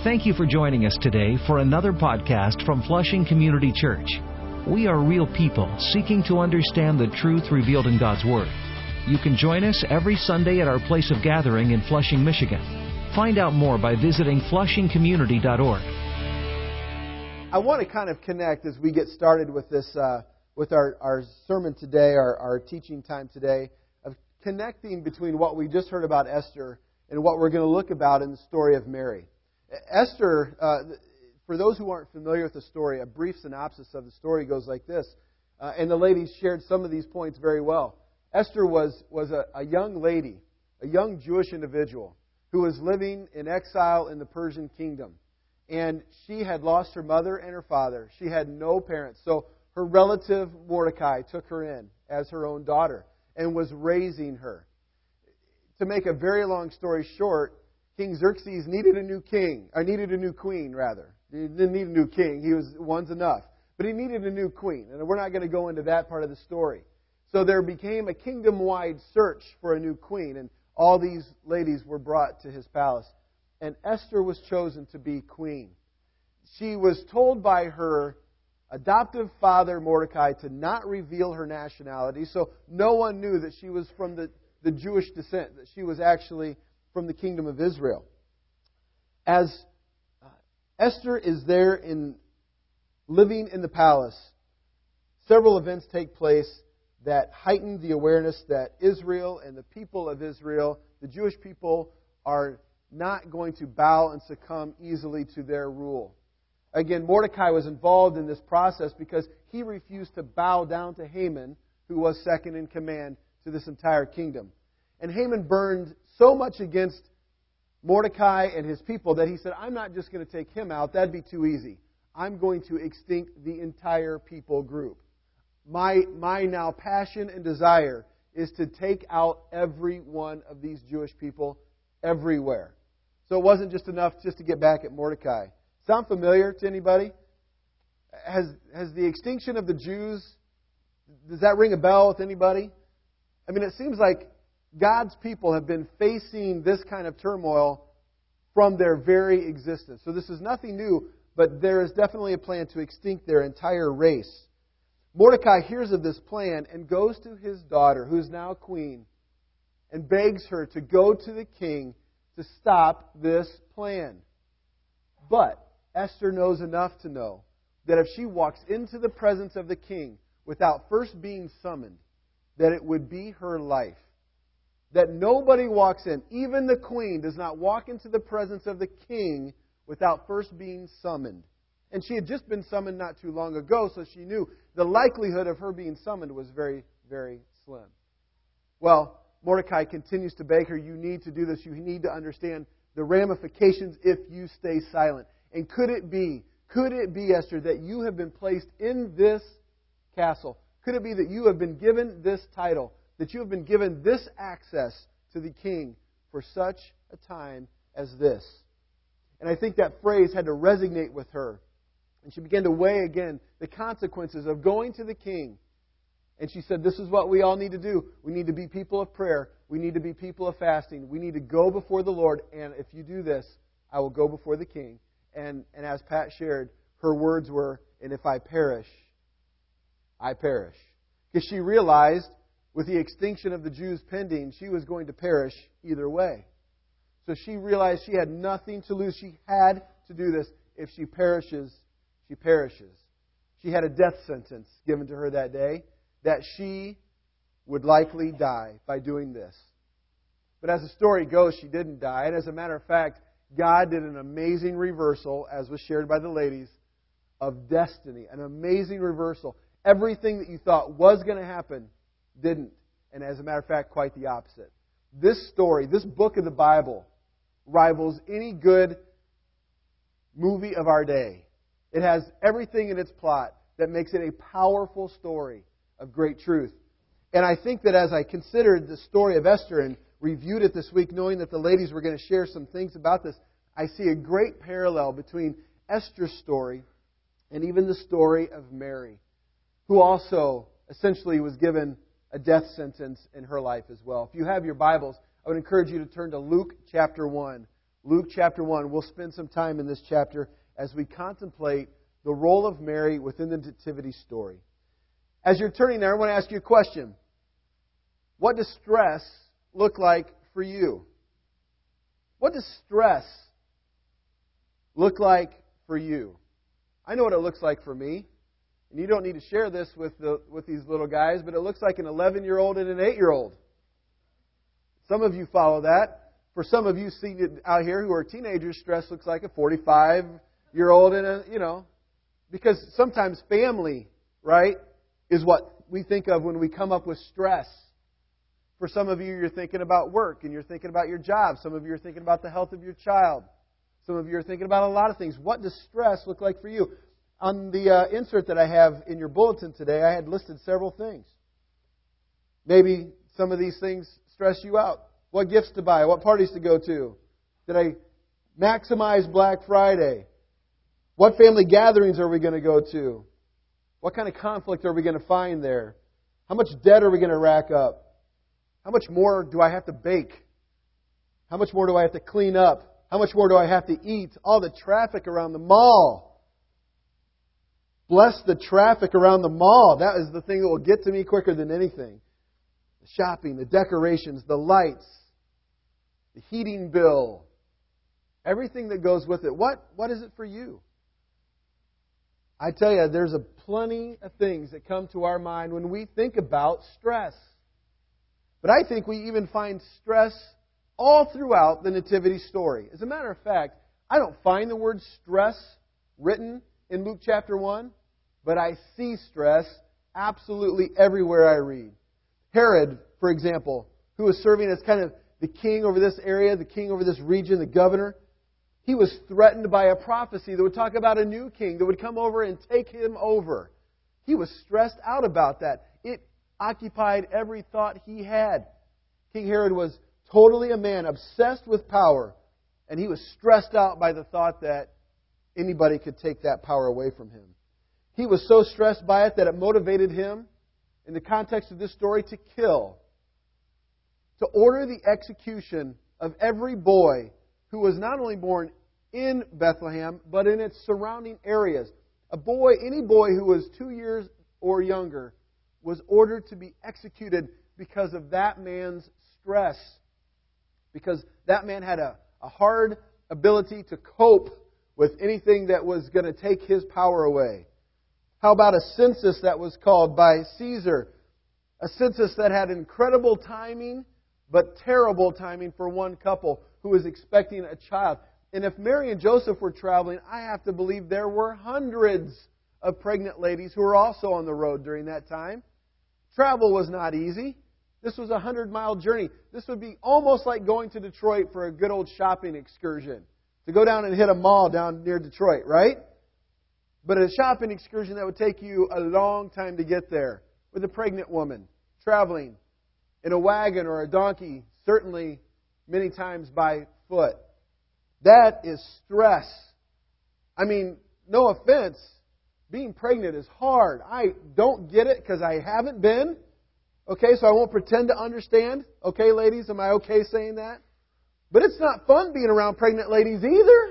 Thank you for joining us today for another podcast from Flushing Community Church. We are real people seeking to understand the truth revealed in God's Word. You can join us every Sunday at our place of gathering in Flushing, Michigan. Find out more by visiting flushingcommunity.org. I want to kind of connect as we get started with this, with our sermon today, our teaching time today, of connecting between what we just heard about Esther and what we're going to look about in the story of Mary. Esther, for those who aren't familiar with the story, a brief synopsis of the story goes like this. And the ladies shared some of these points very well. Esther was a young lady, a young Jewish individual who was living in exile in the Persian kingdom. And she had lost her mother and her father. She had no parents. So her relative Mordecai took her in as her own daughter and was raising her. To make a very long story short, King Xerxes needed a new king, or needed a new queen, rather. He didn't need a new king. One's enough. But he needed a new queen. And we're not going to go into that part of the story. So there became a kingdom-wide search for a new queen. And all these ladies were brought to his palace. And Esther was chosen to be queen. She was told by her adoptive father, Mordecai, to not reveal her nationality. So no one knew that she was from the Jewish descent, that she was actually from the kingdom of Israel. As Esther is there living in the palace, several events take place that heighten the awareness that Israel and the people of Israel, the Jewish people, are not going to bow and succumb easily to their rule. Again, Mordecai was involved in this process because he refused to bow down to Haman, who was second in command to this entire kingdom. And Haman burned so much against Mordecai and his people that he said, I'm not just going to take him out. That'd be too easy. I'm going to extinct the entire people group. My now passion and desire is to take out every one of these Jewish people everywhere. So it wasn't just enough just to get back at Mordecai. Sound familiar to anybody? Has the extinction of the Jews, does that ring a bell with anybody? I mean, it seems like God's people have been facing this kind of turmoil from their very existence. So this is nothing new, but there is definitely a plan to extinct their entire race. Mordecai hears of this plan and goes to his daughter, who is now queen, and begs her to go to the king to stop this plan. But Esther knows enough to know that if she walks into the presence of the king without first being summoned, that it would be her life. That nobody walks in, even the queen does not walk into the presence of the king without first being summoned. And she had just been summoned not too long ago, so she knew the likelihood of her being summoned was very, very slim. Well, Mordecai continues to beg her, you need to do this. You need to understand the ramifications if you stay silent. And could it be, Esther, that you have been placed in this castle? Could it be that you have been given this title, that you have been given this access to the king for such a time as this? And I think that phrase had to resonate with her. And she began to weigh again the consequences of going to the king. And she said, this is what we all need to do. We need to be people of prayer. We need to be people of fasting. We need to go before the Lord. And if you do this, I will go before the king. And as Pat shared, her words were, and if I perish, I perish. Because she realized with the extinction of the Jews pending, she was going to perish either way. So she realized she had nothing to lose. She had to do this. If she perishes, she perishes. She had a death sentence given to her that day that she would likely die by doing this. But as the story goes, she didn't die. And as a matter of fact, God did an amazing reversal, as was shared by the ladies, of destiny. An amazing reversal. Everything that you thought was going to happen didn't. And as a matter of fact, quite the opposite. This story, this book of the Bible, rivals any good movie of our day. It has everything in its plot that makes it a powerful story of great truth. And I think that as I considered the story of Esther and reviewed it this week, knowing that the ladies were going to share some things about this, I see a great parallel between Esther's story and even the story of Mary, who also essentially was given a death sentence in her life as well. If you have your Bibles, I would encourage you to turn to Luke chapter 1. Luke chapter 1. We'll spend some time in this chapter as we contemplate the role of Mary within the nativity story. As you're turning there, I want to ask you a question. What does stress look like for you? What does stress look like for you? I know what it looks like for me. And you don't need to share this with these little guys, but it looks like an 11-year-old and an 8-year-old. Some of you follow that. For some of you seated out here who are teenagers, stress looks like a 45-year-old and a, because sometimes family, right, is what we think of when we come up with stress. For some of you, you're thinking about work and you're thinking about your job. Some of you are thinking about the health of your child. Some of you are thinking about a lot of things. What does stress look like for you? On the insert that I have in your bulletin today, I had listed several things. Maybe some of these things stress you out. What gifts to buy? What parties to go to? Did I maximize Black Friday? What family gatherings are we going to go to? What kind of conflict are we going to find there? How much debt are we going to rack up? How much more do I have to bake? How much more do I have to clean up? How much more do I have to eat? All the traffic around the mall. Bless the traffic around the mall. That is the thing that will get to me quicker than anything. The shopping, the decorations, the lights, the heating bill, everything that goes with it. What is it for you? I tell you, there's plenty of things that come to our mind when we think about stress. But I think we even find stress all throughout the nativity story. As a matter of fact, I don't find the word stress written in Luke chapter 1, but I see stress absolutely everywhere I read. Herod, for example, who was serving as kind of the king over this area, the king over this region, the governor, he was threatened by a prophecy that would talk about a new king that would come over and take him over. He was stressed out about that. It occupied every thought he had. King Herod was totally a man obsessed with power, and he was stressed out by the thought that anybody could take that power away from him. He was so stressed by it that it motivated him, in the context of this story, to kill. To order the execution of every boy who was not only born in Bethlehem, but in its surrounding areas. Any boy who was 2 years or younger was ordered to be executed because of that man's stress. Because that man had a hard ability to cope with anything that was going to take his power away. How about a census that was called by Caesar? A census that had incredible timing, but terrible timing for one couple who was expecting a child. And if Mary and Joseph were traveling, I have to believe there were hundreds of pregnant ladies who were also on the road during that time. Travel was not easy. This was a 100-mile journey. This would be almost like going to Detroit for a good old shopping excursion. To go down and hit a mall down near Detroit, right? But a shopping excursion that would take you a long time to get there. With a pregnant woman traveling in a wagon or a donkey, certainly many times by foot. That is stress. I mean, no offense, being pregnant is hard. I don't get it because I haven't been. Okay, so I won't pretend to understand. Okay, ladies, am I okay saying that? But it's not fun being around pregnant ladies either.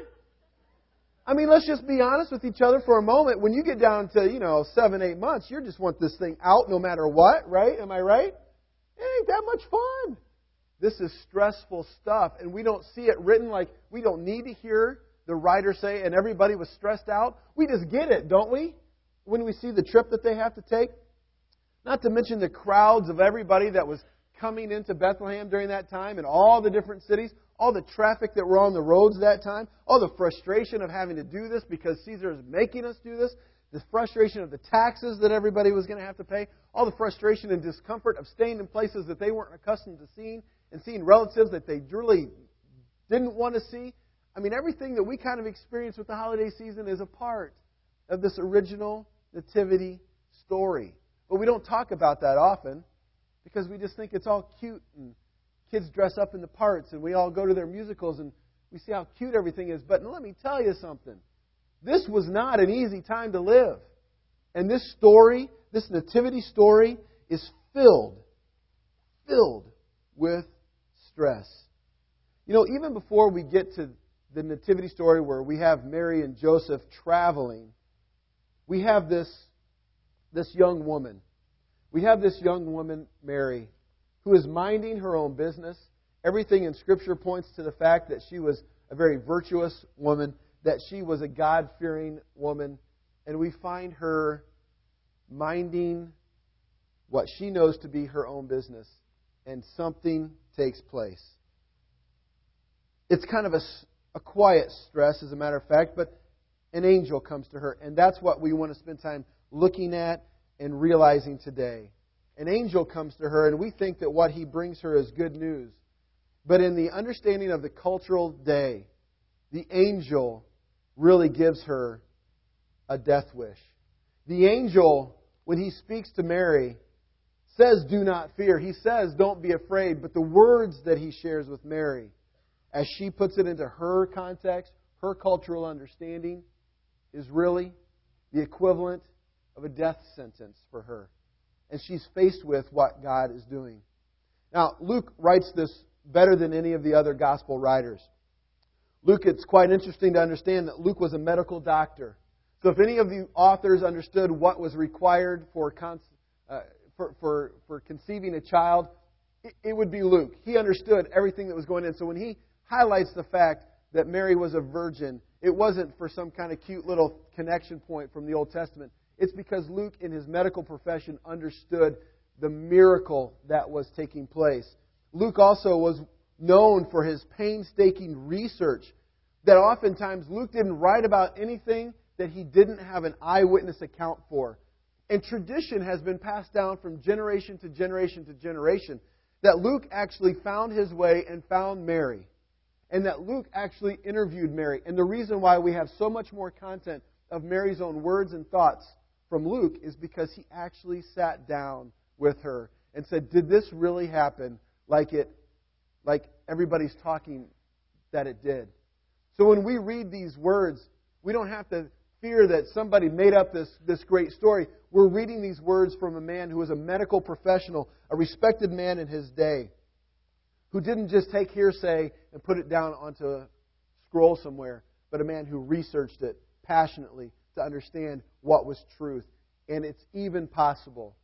I mean, let's just be honest with each other for a moment. When you get down to, 7, 8 months, you just want this thing out no matter what, right? Am I right? It ain't that much fun. This is stressful stuff, and we don't see it written like we don't need to hear the writer say, and everybody was stressed out. We just get it, don't we? When we see the trip that they have to take. Not to mention the crowds of everybody that was coming into Bethlehem during that time and all the different cities, all the traffic that were on the roads that time, all the frustration of having to do this because Caesar is making us do this, the frustration of the taxes that everybody was going to have to pay, all the frustration and discomfort of staying in places that they weren't accustomed to seeing and seeing relatives that they really didn't want to see. I mean, everything that we kind of experience with the holiday season is a part of this original nativity story. But we don't talk about that often because we just think it's all cute and kids dress up in the parts and we all go to their musicals and we see how cute everything is. But let me tell you something. This was not an easy time to live. And this story, this nativity story, is filled with stress. Even before we get to the nativity story where we have Mary and Joseph traveling, we have this young woman. We have this young woman, Mary, who is minding her own business. Everything in Scripture points to the fact that she was a very virtuous woman, that she was a God-fearing woman, and we find her minding what she knows to be her own business, and something takes place. It's kind of a quiet stress, as a matter of fact, but an angel comes to her, and that's what we want to spend time looking at and realizing today. An angel comes to her, and we think that what he brings her is good news. But in the understanding of the cultural day, the angel really gives her a death wish. The angel, when he speaks to Mary, says, "Do not fear." He says, "Don't be afraid." But the words that he shares with Mary, as she puts it into her context, her cultural understanding, is really the equivalent of a death sentence for her. And she's faced with what God is doing. Now, Luke writes this better than any of the other gospel writers. Luke, it's quite interesting to understand that Luke was a medical doctor. So if any of the authors understood what was required for conceiving a child, it would be Luke. He understood everything that was going in. So when he highlights the fact that Mary was a virgin, it wasn't for some kind of cute little connection point from the Old Testament. It's because Luke, in his medical profession, understood the miracle that was taking place. Luke also was known for his painstaking research, that oftentimes Luke didn't write about anything that he didn't have an eyewitness account for. And tradition has been passed down from generation to generation to generation, that Luke actually found his way and found Mary. And that Luke actually interviewed Mary. And the reason why we have so much more content of Mary's own words and thoughts from Luke is because he actually sat down with her and said, "Did this really happen like everybody's talking that it did?" So when we read these words, we don't have to fear that somebody made up this great story. We're reading these words from a man who was a medical professional, a respected man in his day, who didn't just take hearsay and put it down onto a scroll somewhere, but a man who researched it passionately to understand what was truth. And it's even possible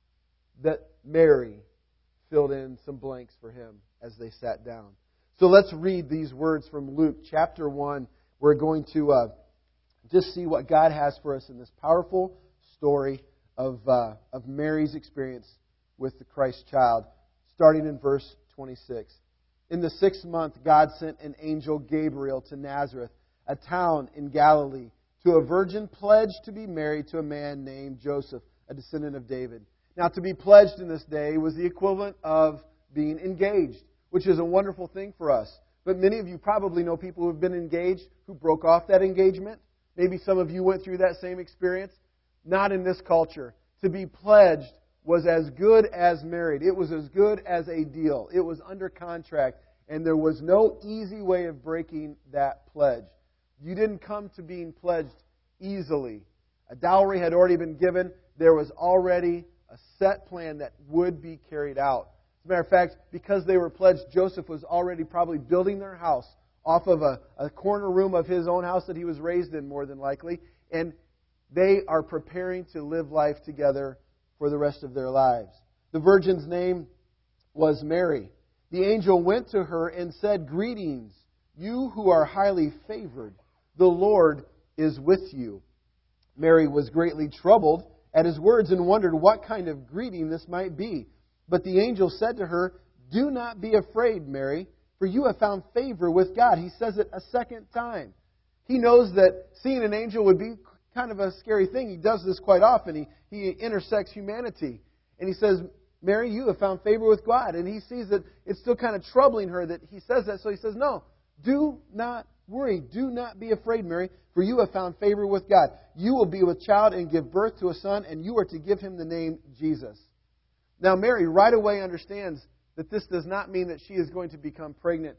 that Mary filled in some blanks for him as they sat down. So let's read these words from Luke chapter 1. We're going to just see what God has for us in this powerful story of Mary's experience with the Christ child, starting in verse 26. In the 6th month, God sent an angel, Gabriel, to Nazareth, a town in Galilee, to a virgin pledged to be married to a man named Joseph, a descendant of David. Now, to be pledged in this day was the equivalent of being engaged, which is a wonderful thing for us. But many of you probably know people who have been engaged who broke off that engagement. Maybe some of you went through that same experience. Not in this culture. To be pledged was as good as married. It was as good as a deal. It was under contract, and there was no easy way of breaking that pledge. You didn't come to being pledged easily. A dowry had already been given. There was already a set plan that would be carried out. As a matter of fact, because they were pledged, Joseph was already probably building their house off of a corner room of his own house that he was raised in, more than likely. And they are preparing to live life together for the rest of their lives. The virgin's name was Mary. The angel went to her and said, "Greetings, you who are highly favored. The Lord is with you." Mary was greatly troubled at his words and wondered what kind of greeting this might be. But the angel said to her, "Do not be afraid, Mary, for you have found favor with God." He says it a second time. He knows that seeing an angel would be kind of a scary thing. He does this quite often. He intersects humanity. And he says, "Mary, you have found favor with God." And he sees that it's still kind of troubling her that he says that. So he says, "No, do not worry. Do not be afraid, Mary, for you have found favor with God. You will be with child and give birth to a son, and you are to give him the name Jesus." Now, Mary right away understands that this does not mean that she is going to become pregnant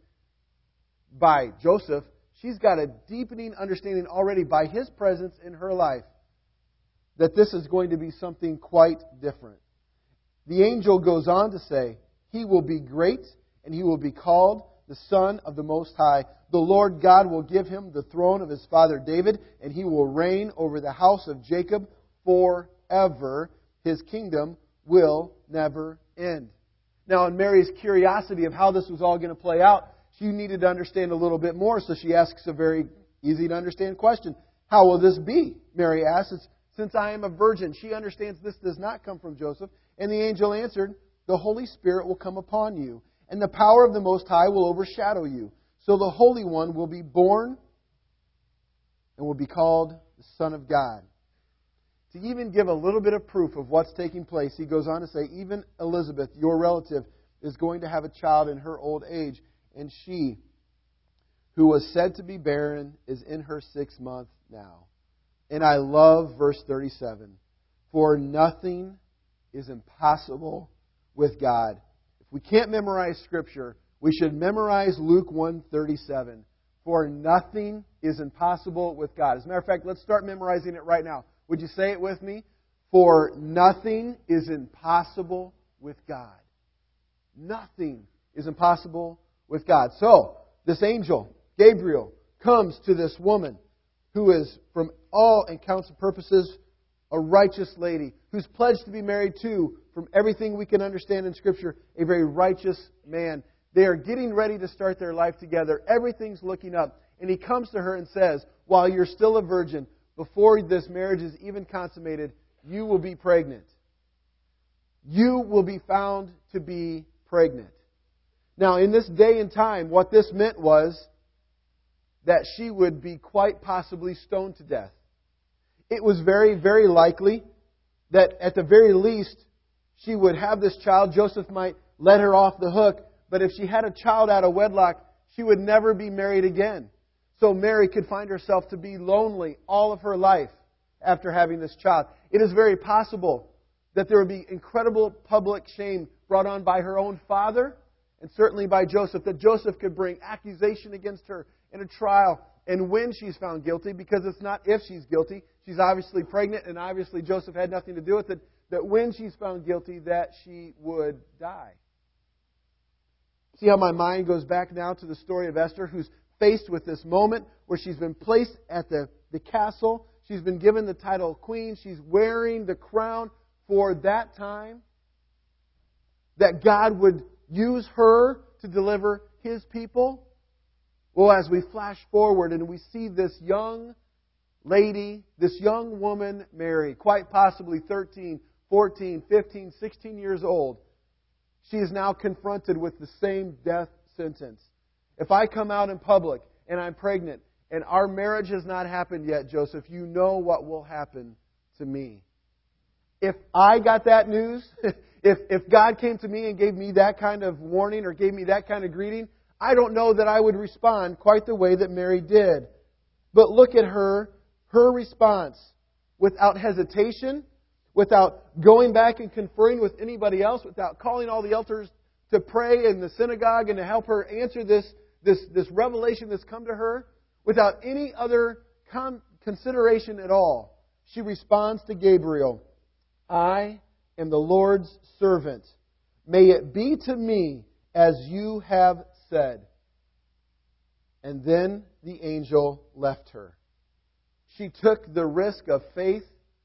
by Joseph. She's got a deepening understanding already by his presence in her life that this is going to be something quite different. The angel goes on to say, "He will be great, and he will be called the Son of the Most High. The Lord God will give him the throne of his father David, and he will reign over the house of Jacob forever. His kingdom will never end. Now, in Mary's curiosity of how this was all going to play out, she needed to understand a little bit more, so she asks a very easy to understand question. How will this be? Mary asks. Since I am a virgin, she understands this does not come from Joseph. And the angel answered, the Holy Spirit will come upon you, and the power of the Most High will overshadow you. So the Holy One will be born and will be called the Son of God. To even give a little bit of proof of what's taking place, he goes on to say, even Elizabeth, your relative, is going to have a child in her old age, and she, who was said to be barren, is in her 6th month now. And I love verse 37. For nothing is impossible with God. If we can't memorize Scripture, we should memorize Luke 1:37. For nothing is impossible with God. As a matter of fact, let's start memorizing it right now. Would you say it with me? For nothing is impossible with God. Nothing is impossible with God. So, this angel, Gabriel, comes to this woman who is, from all accounts and purposes, a righteous lady, who's pledged to be married to, from everything we can understand in Scripture, a very righteous man. They are getting ready to start their life together. Everything's looking up. And he comes to her and says, while you're still a virgin, before this marriage is even consummated, you will be pregnant. You will be found to be pregnant. Now, in this day and time, what this meant was that she would be quite possibly stoned to death. It was very, very likely that at the very least, she would have this child. Joseph might let her off the hook. But if she had a child out of wedlock, she would never be married again. So Mary could find herself to be lonely all of her life after having this child. It is very possible that there would be incredible public shame brought on by her own father and certainly by Joseph, that Joseph could bring accusation against her in a trial. And when she's found guilty, because it's not if she's guilty, she's obviously pregnant and obviously Joseph had nothing to do with it, that when she's found guilty, that she would die. See how my mind goes back now to the story of Esther, who's faced with this moment where she's been placed at the castle. She's been given the title of queen. She's wearing the crown for that time. That God would use her to deliver His people. Well, as we flash forward and we see this young lady, this young woman, Mary, quite possibly 13, 14, 15, 16 years old, she is now confronted with the same death sentence. If I come out in public and I'm pregnant and our marriage has not happened yet, Joseph, you know what will happen to me. If I got that news, if God came to me and gave me that kind of warning or gave me that kind of greeting, I don't know that I would respond quite the way that Mary did. But look at her response. Without hesitation, without going back and conferring with anybody else, without calling all the elders to pray in the synagogue and to help her answer this revelation that's come to her, without any other consideration at all, she responds to Gabriel, I am the Lord's servant. May it be to me as you have said. And then the angel left her. She took the risk of faith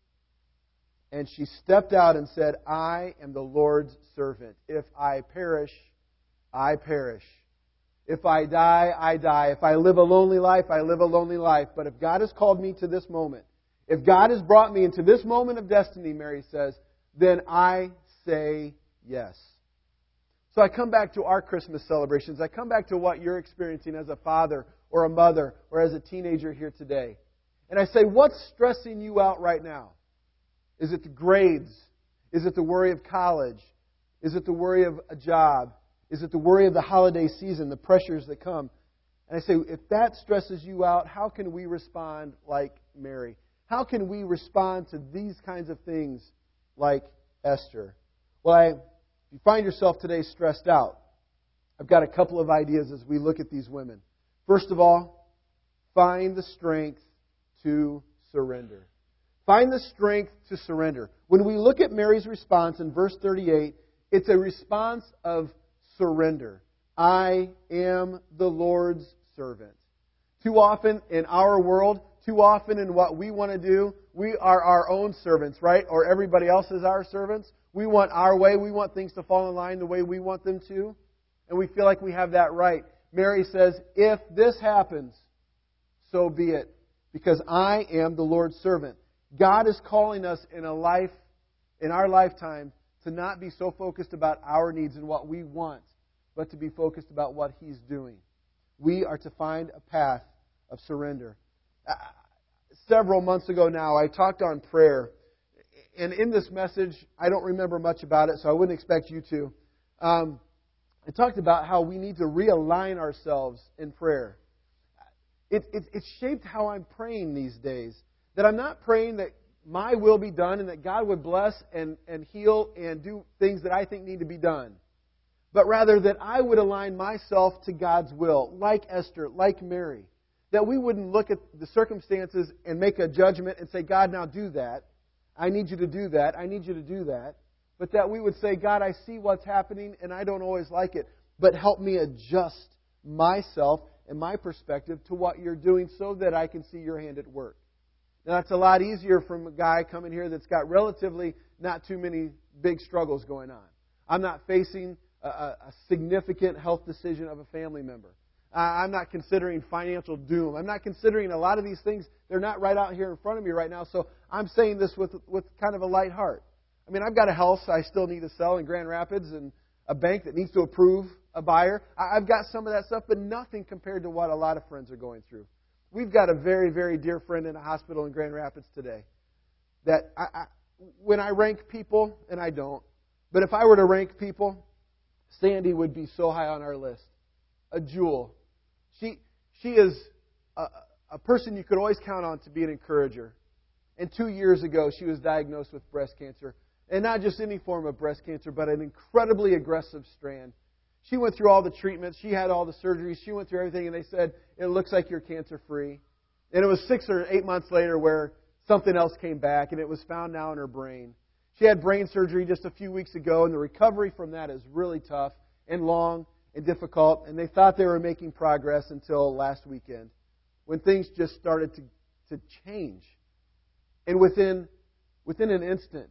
and she stepped out and said, I am the Lord's servant. If I perish, I perish. If I die, I die. If I live a lonely life, I live a lonely life. But if God has called me to this moment, if God has brought me into this moment of destiny, Mary says, then I say yes. So I come back to our Christmas celebrations. I come back to what you're experiencing as a father or a mother or as a teenager here today. And I say, what's stressing you out right now? Is it the grades? Is it the worry of college? Is it the worry of a job? Is it the worry of the holiday season, the pressures that come? And I say, if that stresses you out, how can we respond like Mary? How can we respond to these kinds of things like Esther? Well, if you find yourself today stressed out, I've got a couple of ideas as we look at these women. First of all, find the strength to surrender. Find the strength to surrender. When we look at Mary's response in verse 38, it's a response of surrender. I am the Lord's servant. Too often in our world, too often in what we want to do, we are our own servants, right? Or everybody else is our servants. We want our way. We want things to fall in line the way we want them to. And we feel like we have that right. Mary says, if this happens, so be it. Because I am the Lord's servant. God is calling us in our lifetime to not be so focused about our needs and what we want, but to be focused about what He's doing. We are to find a path of surrender. Several months ago now, I talked on prayer. And in this message, I don't remember much about it, so I wouldn't expect you to. I talked about how we need to realign ourselves in prayer. It's shaped how I'm praying these days. That I'm not praying that my will be done and that God would bless and heal and do things that I think need to be done. But rather that I would align myself to God's will, like Esther, like Mary. That we wouldn't look at the circumstances and make a judgment and say, God, now do that. I need you to do that. I need you to do that. But that we would say, God, I see what's happening and I don't always like it. But help me adjust myself and my perspective to what you're doing so that I can see your hand at work. Now, that's a lot easier from a guy coming here that's got relatively not too many big struggles going on. I'm not facing a significant health decision of a family member. I'm not considering financial doom. I'm not considering a lot of these things. They're not right out here in front of me right now. So I'm saying this with kind of a light heart. I mean, I've got a house I still need to sell in Grand Rapids and a bank that needs to approve a buyer. I've got some of that stuff, but nothing compared to what a lot of friends are going through. We've got a very, very dear friend in a hospital in Grand Rapids today that when I rank people, and I don't, but if I were to rank people, Sandy would be so high on our list. A jewel. She is a person you could always count on to be an encourager. And 2 years ago, she was diagnosed with breast cancer. And not just any form of breast cancer, but an incredibly aggressive strand. She went through all the treatments. She had all the surgeries. She went through everything. And they said, it looks like you're cancer-free. And it was 6 or 8 months later where something else came back. And it was found now in her brain. She had brain surgery just a few weeks ago. And the recovery from that is really tough and long and difficult. And they thought they were making progress until last weekend, when things just started to change. And within an instant,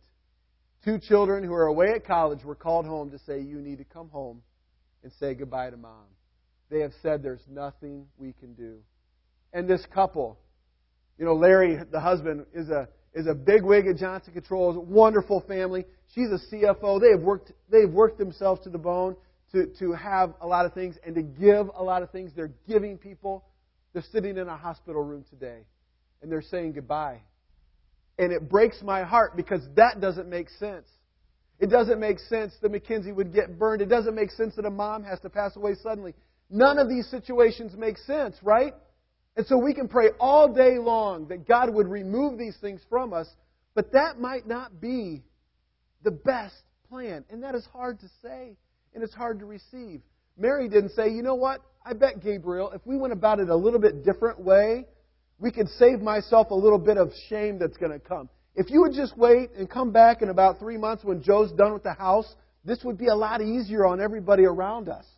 2 children who are away at college were called home to say, you need to come home and say goodbye to Mom. They have said there's nothing we can do. And this couple, Larry, the husband, is a bigwig at Johnson Controls, a wonderful family. She's a CFO. They have worked themselves to the bone to have a lot of things and to give a lot of things. They're giving people. They're sitting in a hospital room today, and they're saying goodbye. And it breaks my heart because that doesn't make sense. It doesn't make sense that Mackenzie would get burned. It doesn't make sense that a mom has to pass away suddenly. None of these situations make sense, right? And so we can pray all day long that God would remove these things from us, but that might not be the best plan. And that is hard to say, and it's hard to receive. Mary didn't say, you know what? I bet, Gabriel, if we went about it a little bit different way, we could save myself a little bit of shame that's going to come. If you would just wait and come back in about 3 months when Joe's done with the house, this would be a lot easier on everybody around us.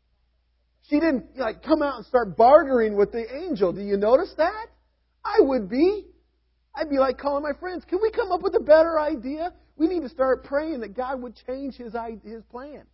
She didn't come out and start bartering with the angel. Do you notice that? I would be. I'd be like calling my friends, can we come up with a better idea? We need to start praying that God would change His plan.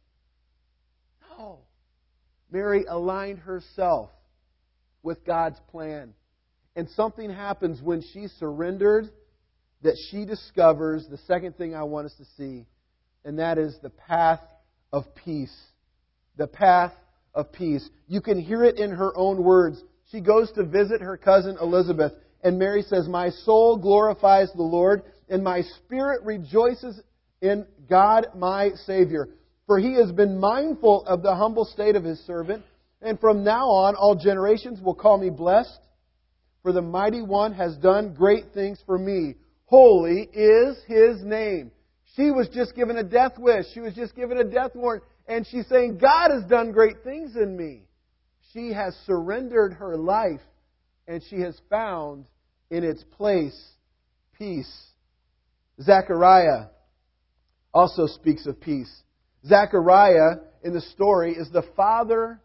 No. Mary aligned herself with God's plan. And something happens when she surrendered that she discovers the second thing I want us to see, and that is the path of peace. The path of peace. You can hear it in her own words. She goes to visit her cousin Elizabeth, and Mary says, my soul glorifies the Lord, and my spirit rejoices in God my Savior. For He has been mindful of the humble state of His servant, and from now on all generations will call me blessed. For the Mighty One has done great things for me. Holy is His name. She was just given a death wish. She was just given a death warrant. And she's saying, God has done great things in me. She has surrendered her life, and she has found in its place peace. Zechariah also speaks of peace. Zechariah in the story is the father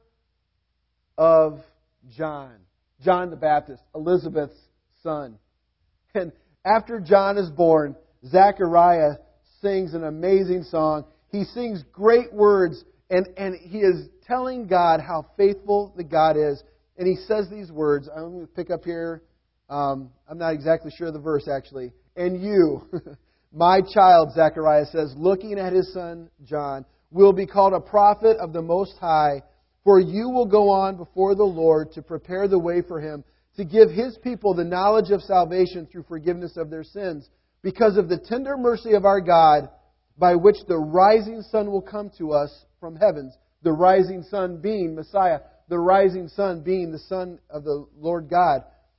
of John the Baptist, Elizabeth's son. And after John is born, Zechariah sings an amazing song. He sings great words, and he is telling God how faithful the God is. And he says these words. I'm going to pick up here. I'm not exactly sure of the verse, actually. And you, my child, Zechariah says, looking at his son John, will be called a prophet of the Most High, for you will go on before the Lord to prepare the way for Him, to give His people the knowledge of salvation through forgiveness of their sins, because of the tender mercy of our God, by which the rising sun will come to us from heavens. The rising sun being Messiah, the rising sun being the Son of the Lord God.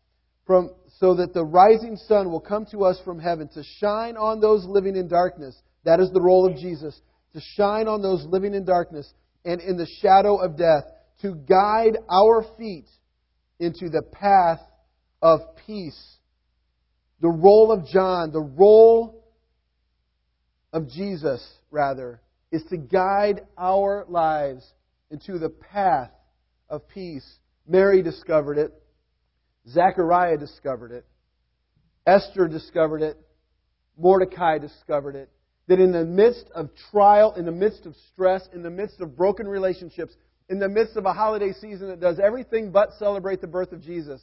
So that the rising sun will come to us from heaven to shine on those living in darkness. That is the role of Jesus. To shine on those living in darkness and in the shadow of death. To guide our feet into the path of peace. The role of John, the role of Jesus, rather, is to guide our lives into the path of peace. Mary discovered it. Zechariah discovered it. Esther discovered it. Mordecai discovered it. That in the midst of trial, in the midst of stress, in the midst of broken relationships, in the midst of a holiday season that does everything but celebrate the birth of Jesus,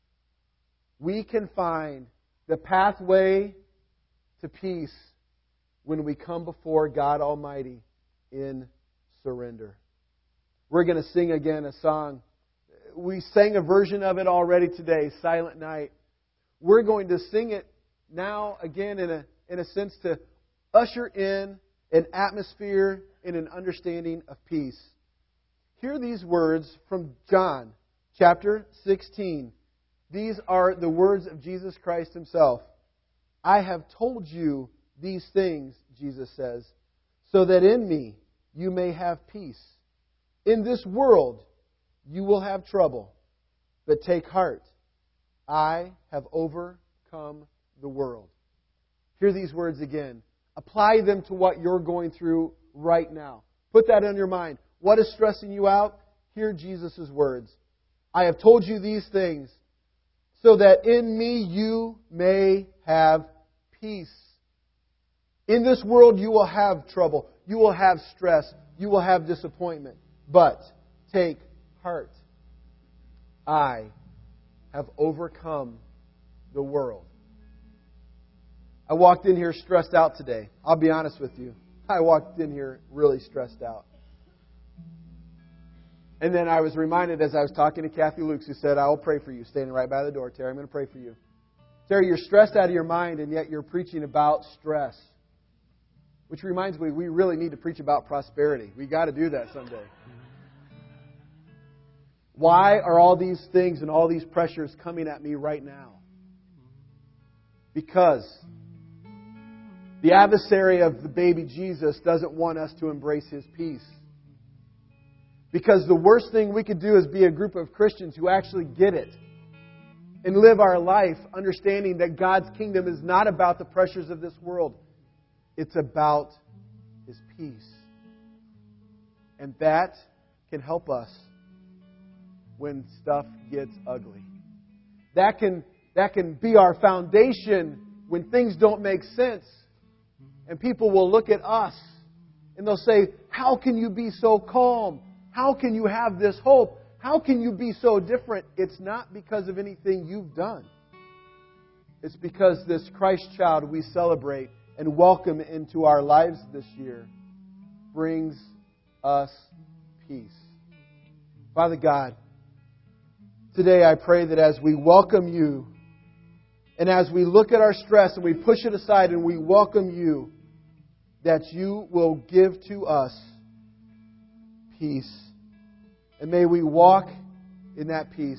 we can find the pathway to peace when we come before God Almighty in surrender. We're going to sing again a song. We sang a version of it already today, Silent Night. We're going to sing it now again in a sense to usher in an atmosphere and an understanding of peace. Hear these words from John chapter 16. These are the words of Jesus Christ Himself. I have told you these things, Jesus says, so that in me you may have peace. In this world you will have trouble, but take heart. I have overcome the world. Hear these words again. Apply them to what you're going through right now. Put that in your mind. What is stressing you out? Hear Jesus' words. I have told you these things so that in me you may have peace. In this world you will have trouble. You will have stress. You will have disappointment. But take heart. I have overcome the world. I walked in here stressed out today. I'll be honest with you. I walked in here really stressed out. And then I was reminded as I was talking to Kathy Lukes, who said, I will pray for you, standing right by the door. Terry, I'm going to pray for you. Terry, you're stressed out of your mind, and yet you're preaching about stress. Which reminds me, we really need to preach about prosperity. We got to do that someday. Why are all these things and all these pressures coming at me right now? Because the adversary of the baby Jesus doesn't want us to embrace His peace. Because the worst thing we could do is be a group of Christians who actually get it and live our life understanding that God's kingdom is not about the pressures of this world. It's about His peace. And that can help us when stuff gets ugly. That can be our foundation when things don't make sense. And people will look at us and they'll say, how can you be so calm? How can you have this hope? How can you be so different? It's not because of anything you've done. It's because this Christ child we celebrate and welcome into our lives this year brings us peace. Father God, today I pray that as we welcome You and as we look at our stress and we push it aside and we welcome You, that You will give to us peace. And may we walk in that peace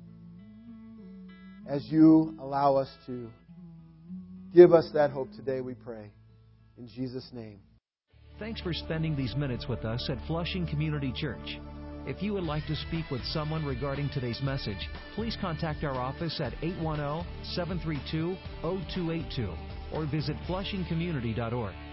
as You allow us to. Give us that hope today, we pray. In Jesus' name. Thanks for spending these minutes with us at Flushing Community Church. If you would like to speak with someone regarding today's message, please contact our office at 810-732-0282 or visit flushingcommunity.org.